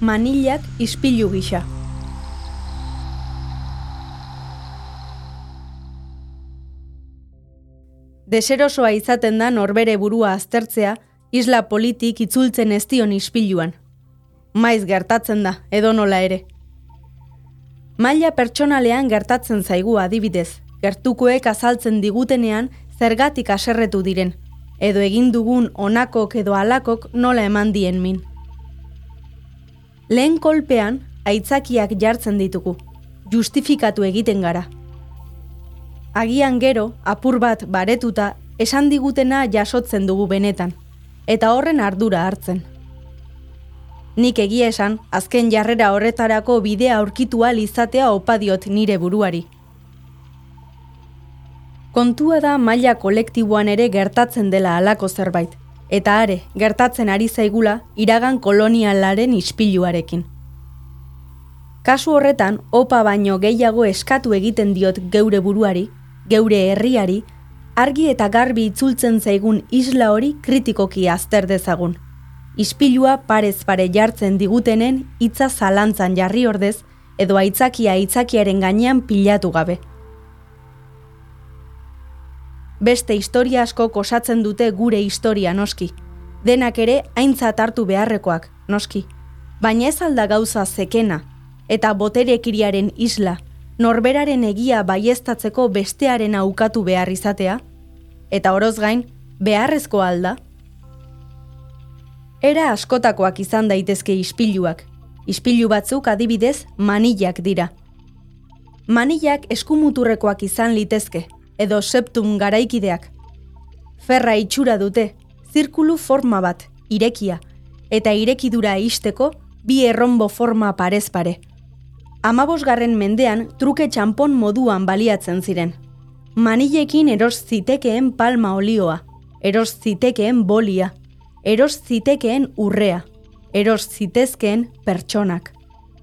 manilak ispilu gisa. Deserosoa izaten da norbere burua aztertzea, isla politik itzultzen ez dion ispiluan. Maiz gertatzen da, edonola ere. Maila pertsonalean gertatzen zaigu adibidez, gertukoek azaltzen digutenean zergatik haserretu diren, edo egin dugun honakok edo halakok nola eman dien min. Lehen kolpean, aitzakiak jartzen ditugu, justifikatu egiten gara. Agian gero, apur bat baretuta, esan digutena jasotzen dugu benetan, eta horren ardura hartzen. Nik egia esan, azken jarrera horretarako bidea aurkitu ahal izatea opa diot nire buruari. Kontua da maila kolektiboan ere gertatzen dela halako zerbait, eta are, gertatzen ari zaigula iragan kolonialaren ispiluarekin. Kasu horretan, opa baino gehiago eskatu egiten diot geure buruari, geure herriari, argi eta garbi itzultzen zaigun isla hori kritikoki azter dezagun. Ispilua parez pare jartzen digutenen hitza zalantzan jarri ordez, edo aitzakiaren gainean pilatu gabe. Beste historia askok osatzen dute gure historia noski. Denak ere aintzat hartu beharrekoak, noski. Baina ez alda gauza zekena, eta boterekiriaren isla, norberaren egia baieztatzeko bestearen aukatu behar izatea, eta oroz gain, beharrezko alda. Era askotakoak izan daitezke ispiluak. Ispilu batzuk adibidez manilak dira. Manilak eskumuturrekoak izan litezke, edo septum garaikideak. Ferra itxura dute, zirkulu forma bat, irekia, eta irekidura ixteko bi erronbo forma parez pare. 15. mendean truke txanpon moduan baliatzen ziren. Manilekin eros zitekeen palma olioa, eros zitekeen bolia, eros zitekeen urrea, eros zitezkeen pertsonak.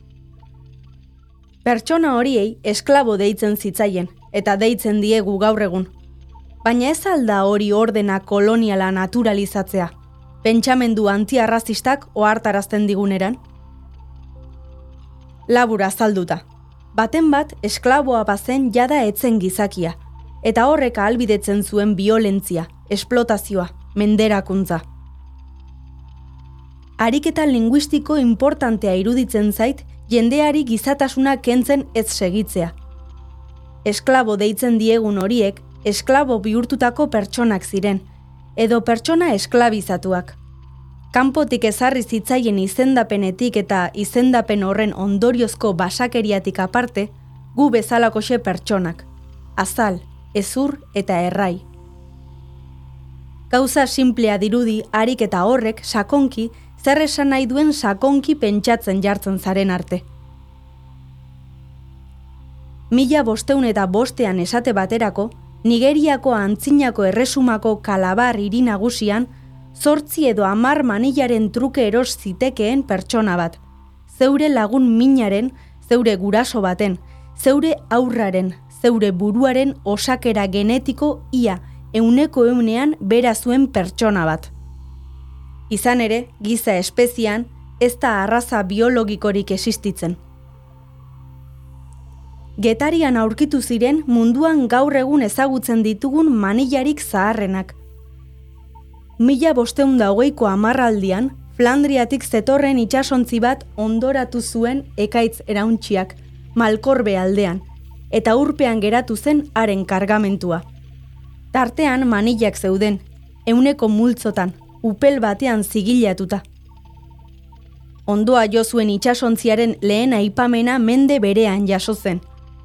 Pertsona horiei esklabo deitzen zitzaien, eta deitzen diegu gaur egun. Baina ez alda hori ordena koloniala naturalizatzea, pentsamendu antiarrazistak ohartarazten diguneran? Labur azalduta, baten bat esklaboa bazen jada etzen gizakia, eta horrek ahalbidetzen zuen biolentzia, esplotazioa, menderakuntza. Ariketa linguistiko importantea iruditzen zait, jendeari gizatasuna kentzen ez segitzea. Esklabo deitzen diegun horiek, esklabo bihurtutako pertsonak ziren, edo pertsona esklabizatuak. Kanpotik ezarri zitzaien izendapenetik eta izendapen horren ondoriozko basakeriatik aparte, gu bezalakoxe pertsonak. Azal, hezur eta errai. Gauza simplea dirudi ariketa horrek sakonki, zer esan nahi duen sakonki pentsatzen jartzen zaren arte. 1505 esate baterako, Nigeriako antzinako erresumako Kalabar hiri nagusian, 8 edo 10 manilaren truke eros zitekeen pertsona bat. Zeure lagun minaren, zeure guraso baten, zeure aurraren, zeure buruaren osakera genetiko ia 100% bera zuen pertsona bat. Izan ere, giza espezian, ez da arraza biologikorik existitzen. Getarian aurkitu ziren munduan gaur egun ezagutzen ditugun manilarik zaharrenak. 1520ko hamarraldian, Flandriatik zetorren itsasontzi bat ondoratu zuen ekaitz erauntxiak, Malkorbe aldean, eta urpean geratu zen haren kargamentua. Tartean manilak zeuden, 100 multzotan, upel batean zigilatuta. Ondoa jo zuen itsasontziaren lehen aipamena mende berean jaso zen,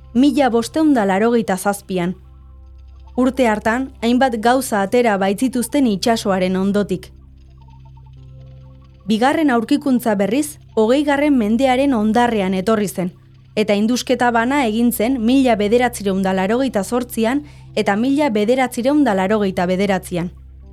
1587an. Urte hartan, hainbat gauza atera baitzituzten itsasoaren ondotik. Bigarren aurkikuntza berriz, 20. mendearen ondarrean etorri zen, eta indusketa bana egin zen 1988an eta 1989an.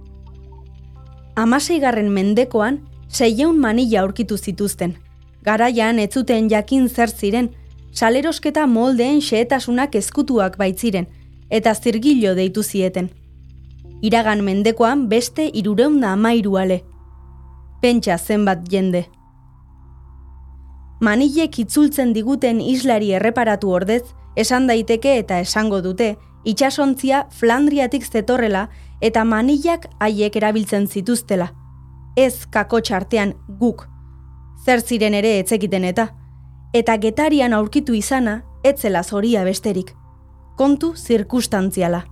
16. mendekoan, 600 manila aurkitu zituzten. Garaian ez zuten jakin zer ziren, salerosketa moldeen xehetasunak ezkutuak baitziren, eta zirgilo deitu zieten. Iragan mendekoan beste 313 ale. Pentsa zenbat jende. Manilek itzultzen diguten islari erreparatu ordez, esan daiteke eta esango dute, itsasontzia Flandriatik zetorrela eta manilak haiek erabiltzen zituztela. Ez kakotx artean guk. Zer ziren ere etzekiten eta getarian aurkitu izana, etzela zoria besterik. Kontu zirkustantziala.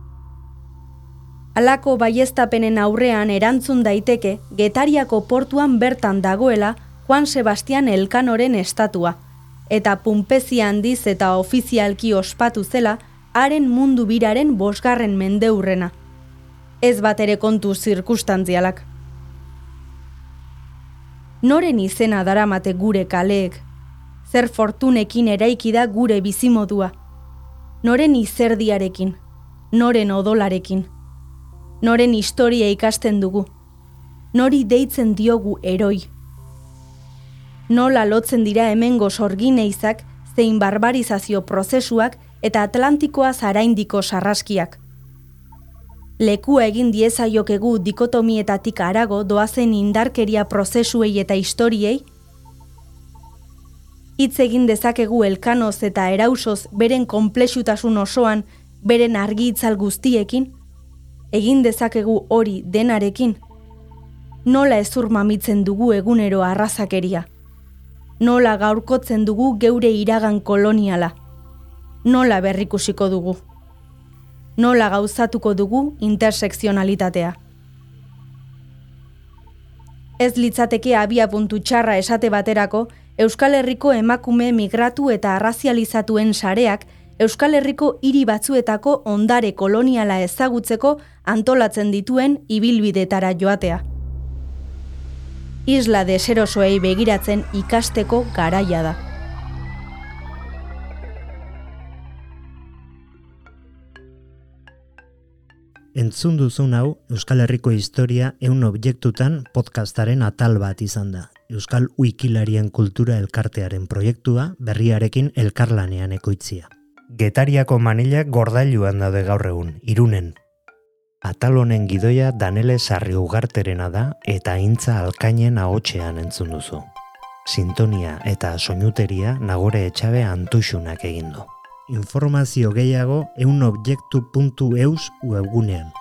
Halako baieztapenen aurrean erantzun daiteke Getariako portuan bertan dagoela Juan Sebastian Elkanoren estatua, eta Pumpezia handiz eta ofizialki ospatu zela haren mundu biraren 5. mendeurrena. Ez bat ere kontu zirkustantzialak. Noren izena daramate gure kaleek? Zer fortunekin eraiki da gure bizimodua? Noren izerdiarekin? Noren odolarekin? Noren historia ikasten dugu? Nori deitzen diogu heroi? Nola lotzen dira hemengo sorgineizak, zein barbarizazio prozesuak eta Atlantikoa zaraindiko sarraskiak? Lekua egin diezaiokegu dikotomietatik harago doazen indarkeria prozesuei eta historiei? Hitz egin dezakegu Elkanoz eta Erausoz beren konplexutasun osoan, beren argi itzal guztiekin? Egin dezakegu hori denarekin? Nola ezur mamitzen dugu egunero arrazakeria? Nola gaurkotzen dugu geure iragan koloniala? Nola berrikusiko dugu? Nola gauzatuko dugu intersekzionalitatea? Ez litzateke abiapuntu txarra esate baterako, Euskal Herriko emakume migratu eta arrazializatuen sareak Euskal Herriko hiri batzuetako ondare koloniala ezagutzeko antolatzen dituen ibilbidetara joatea. Isla deserosoei begiratzen ikasteko garaia da. Entzun duzun hau Euskal Herriko historia 100 objektutan podcastaren atal bat izan da. Euskal Wikilarien kultura elkartearen proiektua berriarekin elkarlanean ekoitzia. Getariako manilak gordailuan daude gaur egun, Irunen. Atal honen gidoia Danele Sarriugarterena da eta Intza Alkainen ahotsean entzun duzu. Sintonia eta soinuteria Nagore Etxabe Antuxunak egin du. Informazio gehiago 100objektu.eus webgunean.